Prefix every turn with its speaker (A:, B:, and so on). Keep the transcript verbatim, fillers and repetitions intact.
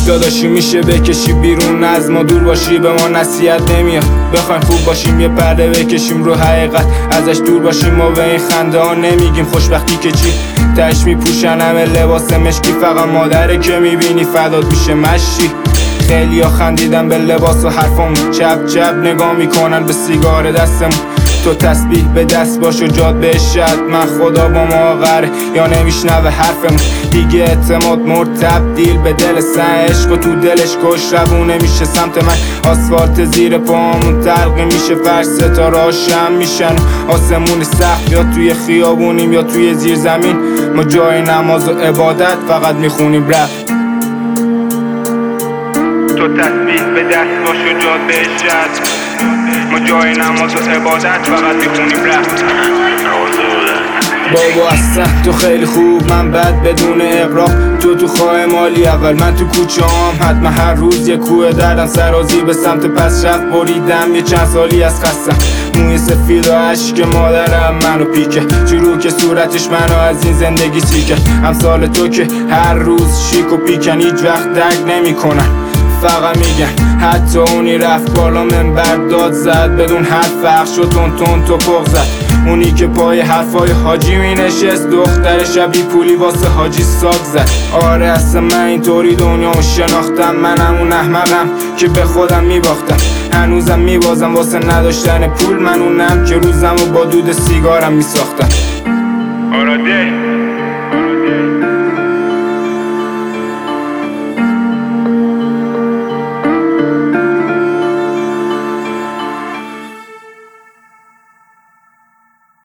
A: داداشی میشه بکشی بیرون از ما دور باشی، به ما نصیحت نمیاد. بخوایم خوب باشیم یه پرده بکشیم رو حقیقت ازش دور باشیم. ما به این خنده ها نمیگیم خوشبختی که چی، تش میپوشن همه لباس مشکی، فقط مادره که میبینی فدات میشه مشی. خیلی ها خندیدن به لباس و حرفمون، چپ چپ نگاه میکنن به سیگار دستمون. تو تسبیح به دست باش و جاد بشد، من خدا با ما قره یا نمیشنوه حرفمون. دیگه اعتماد مرد تبدیل به دل سن، عشق و تو دلش کش روونه میشه سمت من. آسفالت زیر پامون تلقی میشه، فرش ستاره ها شم میشن، آسمون سخت یا توی خیابونیم یا توی زیر زمین. ما جای نماز و عبادت فقط میخونیم رپ. تو تسبیح به دست باش و جاد بشد، ما جای نماز و عبادت فقط میخونیم رپ. بابا اصلا تو خیلی خوب من بد بدون اقراق. تو تو خواه مالی اول من تو کوچه هم، حتما هر روز یه کوه دردم سرازی به سمت پس رفت بریدم. یه چند سالی از خستم، موی سفید و عشق مادرم منو پیکه، چرو که صورتش منو از این زندگی سیکه. امثال تو که هر روز شیک و پیکن هیچ وقت درک نمی کنن، فقط میگن. حتی اونی رفت بالا منبر داد زد، بدون حرف فخش و تون تون تو پخ زد. اونی که پای حرفای حاجی می نشست، دختر شبی پولی واسه حاجی ساک زد. آره اصلا من اینطوری دنیامو شناختم، منم اون احمقم که به خودم میباختم. هنوزم میبازم واسه نداشتن پول، من اونم که روزمو با دود سیگارم میساختم. آراده